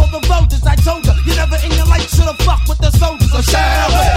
the roaches. I told you, you never in your life should've fucked with the soldiers. So shut up.